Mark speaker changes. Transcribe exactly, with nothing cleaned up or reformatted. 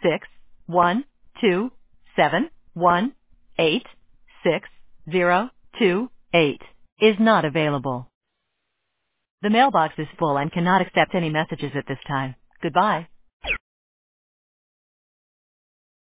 Speaker 1: six one two seven one eight six zero two eight is not available. The mailbox is full and cannot accept any messages at this time. Goodbye.